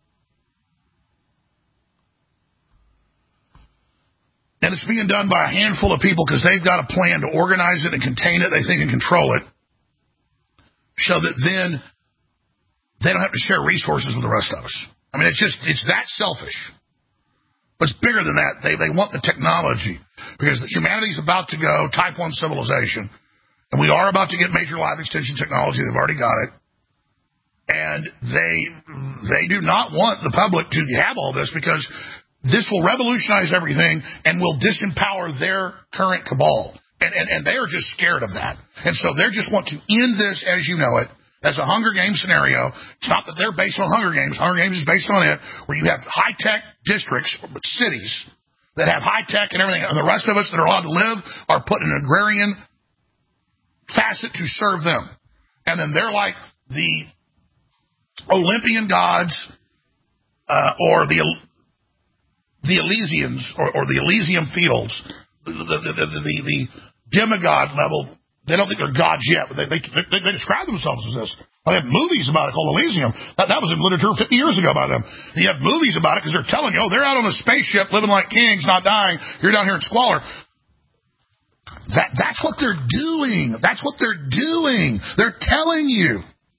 And it's being done by a handful of people because they've got a plan to organize it and contain it, they think, and control it, so that then they don't have to share resources with the rest of us. I mean, it's just, it's that selfish. But it's bigger than that. They they want the technology, because humanity's about to go type one civilization, and we are about to get major life extension technology. They've already got it. And they they do not want the public to have all this, because this will revolutionize everything and will disempower their current cabal. And, and, and they are just scared of that. And so they just want to end this as you know it, as a Hunger Games scenario. It's not that they're based on Hunger Games. Hunger Games is based on it, where you have high-tech districts, cities, that have high-tech and everything, and the rest of us that are allowed to live are put in an agrarian facet to serve them. And then they're like the Olympian gods, uh, or the the Elysians, or, or the Elysium fields, the the, the, the, the demigod level. They don't think they're gods yet, but they they, they, they describe themselves as this. They have movies about it called Elysium. That, that was in literature fifty years ago by them. You have movies about it because they're telling you, oh, they're out on a spaceship living like kings, not dying. You're down here in squalor. That That's what they're doing. That's what they're doing. They're telling you.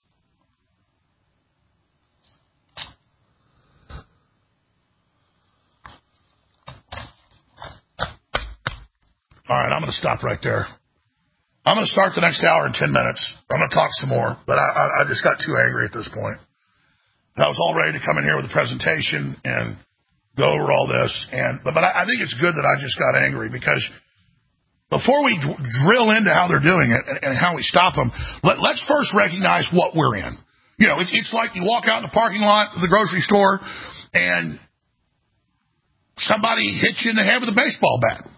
All right, I'm going to stop right there. I'm going to start the next hour in ten minutes. I'm going to talk some more, but I, I, I just got too angry at this point. I was all ready to come in here with a presentation and go over all this, and but, but I, I think it's good that I just got angry because before we d- drill into how they're doing it and, and how we stop them, let, let's first recognize what we're in. You know, it's, it's like you walk out in the parking lot of the grocery store and somebody hits you in the head with a baseball bat.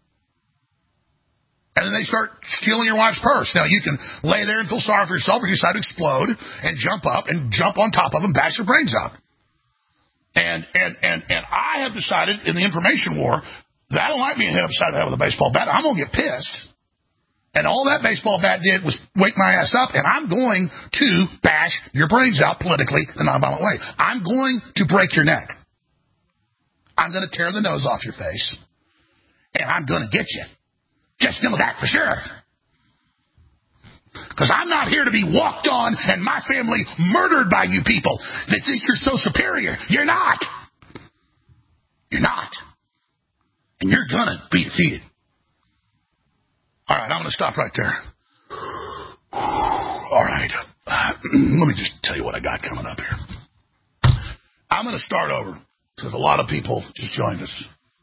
And then they start stealing your wife's purse. Now, you can lay there and feel sorry for yourself, or you decide to explode and jump up and jump on top of them, bash your brains out. And and and and I have decided in the information war that I don't like being hit upside the head with a baseball bat. I'm going to get pissed. And all that baseball bat did was wake my ass up, and I'm going to bash your brains out politically in a nonviolent way. I'm going to break your neck. I'm going to tear the nose off your face, and I'm going to get you. Just know that for sure. Because I'm not here to be walked on and my family murdered by you people that think you're so superior. You're not. You're not. And you're going to be defeated. All right, I'm going to stop right there. All right. Uh, let me just tell you what I got coming up here. I'm going to start over because a lot of people just joined us.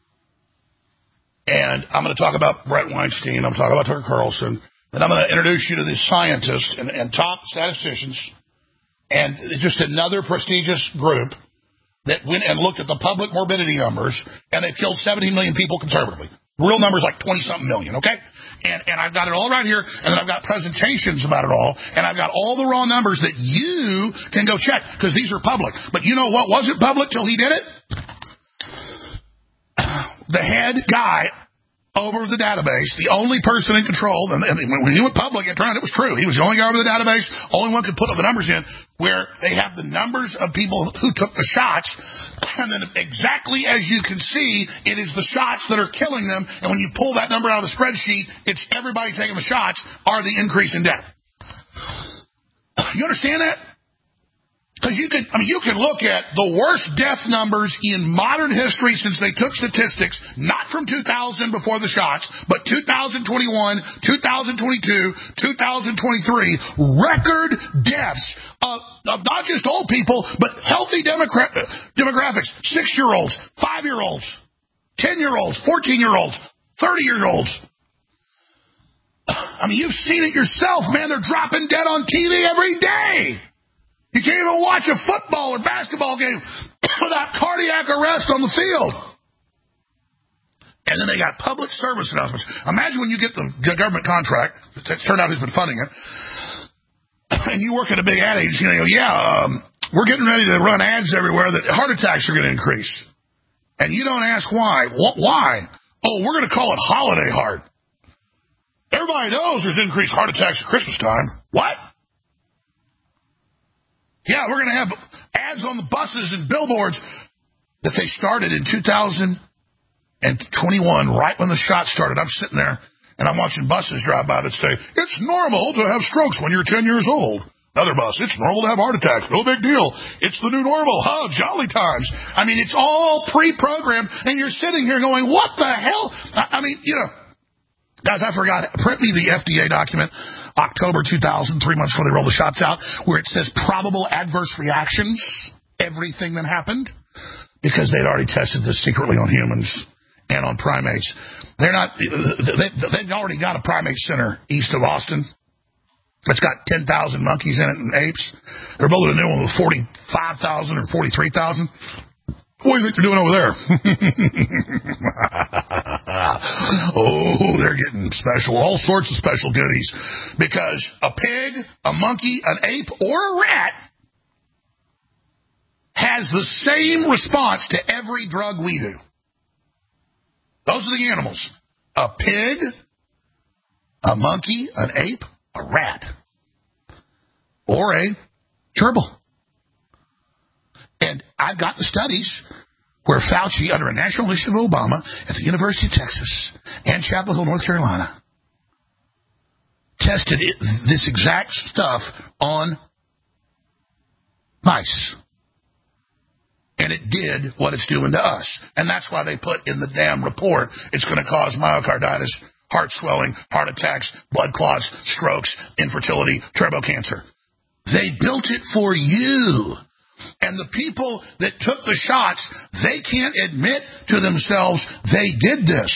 And I'm going to talk about Brett Weinstein. I'm going to talk about Tucker Carlson. And I'm going to introduce you to the scientists and, and top statisticians and just another prestigious group that went and looked at the public morbidity numbers, and they've killed seventeen million people conservatively. Real numbers like twenty-something million, okay? And, and I've got it all right here, and then I've got presentations about it all, and I've got all the raw numbers that you can go check, because these are public. But you know what wasn't public till he did it? The head guy over the database, the only person in control, and when he went public, it turned out it was true. He was the only guy over the database, only one could put the numbers in, where they have the numbers of people who took the shots, and then exactly as you can see, it is the shots that are killing them, and when you pull that number out of the spreadsheet, it's everybody taking the shots are the increase in death. You understand that? Because you can, I mean, you can look at the worst death numbers in modern history since they took statistics, not from two thousand before the shots, but two thousand twenty-one, two thousand twenty-two, two thousand twenty-three, record deaths of, of not just old people, but healthy demogra- demographics, six-year-olds, five-year-olds, ten-year-olds, fourteen-year-olds, thirty-year-olds. I mean, you've seen it yourself, man. They're dropping dead on T V every day. You can't even watch a football or basketball game without cardiac arrest on the field. And then they got public service announcements. Imagine when you get the government contract, it turned out who's been funding it, and you work at a big ad agency, and they go, yeah, um, we're getting ready to run ads everywhere that heart attacks are going to increase. And you don't ask why. Why? Oh, we're going to call it holiday heart. Everybody knows there's increased heart attacks at Christmas time. What? Yeah, we're going to have ads on the buses and billboards that they started in two thousand twenty-one, right when the shot started. I'm sitting there, and I'm watching buses drive by that say, it's normal to have strokes when you're ten years old. Another bus, it's normal to have heart attacks. No big deal. It's the new normal. Huh, jolly times. I mean, it's all pre-programmed, and you're sitting here going, what the hell? I, I mean, you know, guys, I forgot. Print me the F D A document. October two thousand, three months before they roll the shots out, where it says probable adverse reactions, everything that happened, because they'd already tested this secretly on humans and on primates. They're not, they, they've already got a primate center east of Austin. It's got ten thousand monkeys in it and apes. They're building a new one with forty-five thousand or forty-three thousand. What do you think they're doing over there? Oh, they're getting special, all sorts of special goodies. Because a pig, a monkey, an ape, or a rat has the same response to every drug we do. Those are the animals. A pig, A monkey, an ape, a rat, or a gerbil. And I've got the studies where Fauci, under a national initiative of Obama, at the University of Texas and Chapel Hill, North Carolina, tested it, this exact stuff on mice. And it did what it's doing to us. And that's why they put in the damn report it's going to cause myocarditis, heart swelling, heart attacks, blood clots, strokes, infertility, turbo cancer. They built it for you. And the people that took the shots, they can't admit to themselves they did this.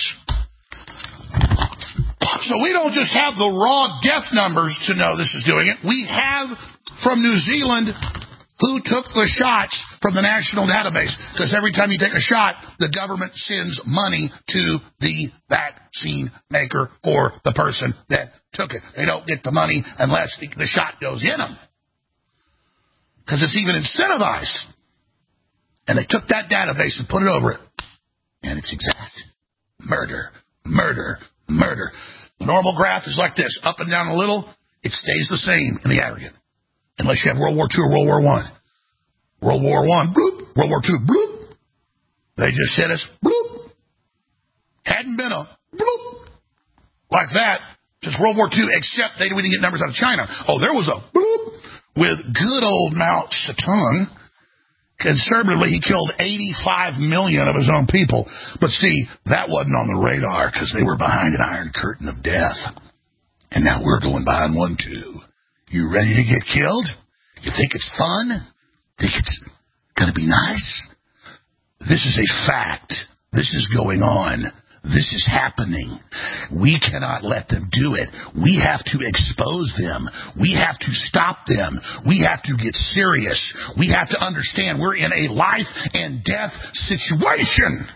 So we don't just have the raw death numbers to know this is doing it. We have from New Zealand who took the shots from the national database. Because every time you take a shot, the government sends money to the vaccine maker for the person that took it. They don't get the money unless the shot goes in them. Because it's even incentivized. And they took that database and put it over it. And it's exact. Murder, murder, murder. The normal graph is like this, up and down a little. It stays the same in the aggregate. Unless you have World War Two or World War One. World War One, bloop. World War Two, bloop. They just hit us, bloop. Hadn't been a bloop. Like that, just World War Two, except they didn't get numbers out of China. Oh, there was a bloop with good old Mao Zedong. Conservatively, he killed eighty-five million of his own people. But see, that wasn't on the radar because they were behind an iron curtain of death. And now we're going behind one, too. You ready to get killed? You think it's fun? Think it's going to be nice? This is a fact. This is going on. This is happening. We cannot let them do it. We have to expose them. We have to stop them. We have to get serious. We have to understand we're in a life and death situation.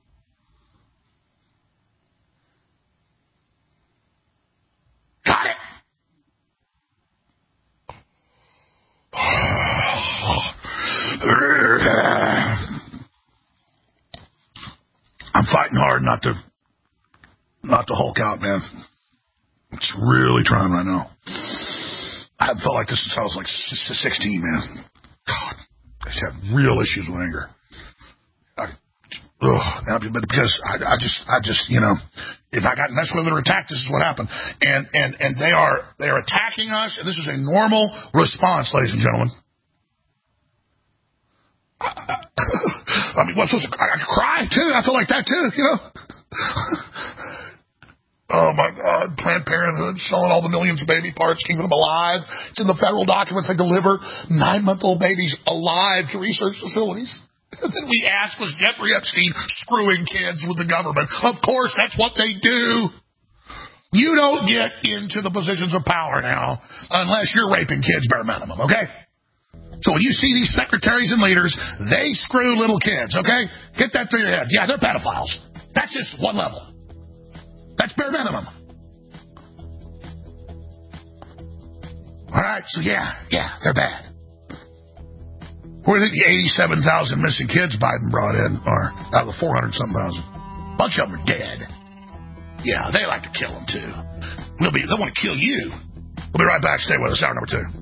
Got it? I'm fighting hard not to not to Hulk out, man. It's really trying right now. I haven't felt like this since I was like sixteen, man. God, I just have real issues with anger. I, ugh, but because I, I just, I just, you know, if I got messed with or attacked, this is what happened. And and and they are they are attacking us, and this is a normal response, ladies and gentlemen. I, I, I mean, what's supposed to, I, I cry too. I feel like that too, you know. Oh my God, Planned Parenthood selling all the millions of baby parts, keeping them alive. It's in the federal documents. They deliver nine-month-old babies alive to research facilities. And then we ask, was Jeffrey Epstein screwing kids with the government? Of course, that's what they do. You don't get into the positions of power now unless you're raping kids bare minimum, okay? So when you see these secretaries and leaders, they screw little kids, okay? Get that through your head. Yeah, they're pedophiles. That's just one level. That's bare minimum. All right, so yeah, yeah, they're bad. Where do you think the eighty-seven thousand missing kids Biden brought in are out of the four hundred something thousand? A bunch of them are dead. Yeah, they like to kill them too. We'll be, they want to kill you. We'll be right back. Stay with us. Hour number two.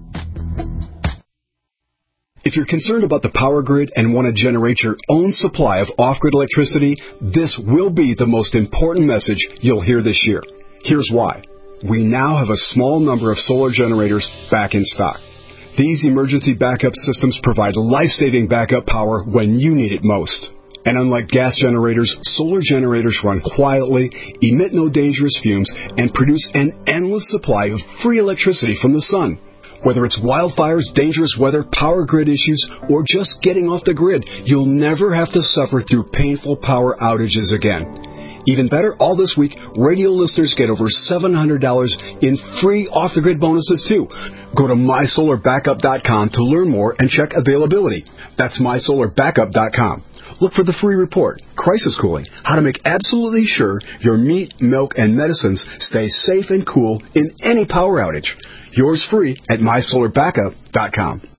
If you're concerned about the power grid and want to generate your own supply of off-grid electricity, this will be the most important message you'll hear this year. Here's why. We now have a small number of solar generators back in stock. These emergency backup systems provide life-saving backup power when you need it most. And unlike gas generators, solar generators run quietly, emit no dangerous fumes, and produce an endless supply of free electricity from the sun. Whether it's wildfires, dangerous weather, power grid issues, or just getting off the grid, you'll never have to suffer through painful power outages again. Even better, all this week, radio listeners get over seven hundred dollars in free off-the-grid bonuses, too. Go to my solar backup dot com to learn more and check availability. That's my solar backup dot com. Look for the free report, Crisis Cooling, how to make absolutely sure your meat, milk, and medicines stay safe and cool in any power outage. Yours free at my solar backup dot com.